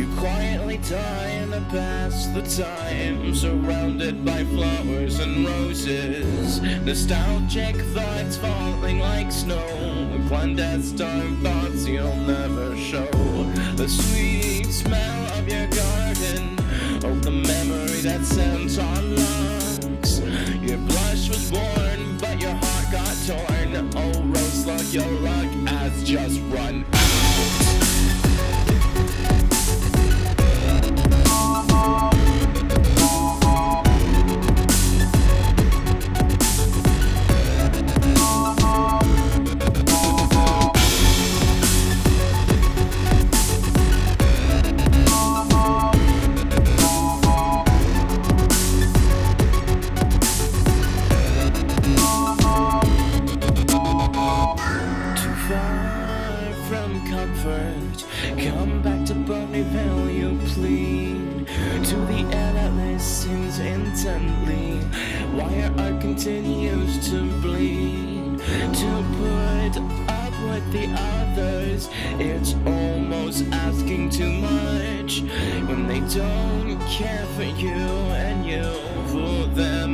You quietly die and pass the time, surrounded by flowers and roses. Nostalgic thoughts falling like snow, clandestine thoughts you'll never show. The sweet smell of your garden, oh, the memory that sends on lungs. Your blush was born, but your heart got torn. Oh, rose luck, your luck has just run out. Come back to Bonnyville, you plead. To the air that listens intently, while your art continues to bleed. To put up with the others, it's almost asking too much. When they don't care for you and you for them.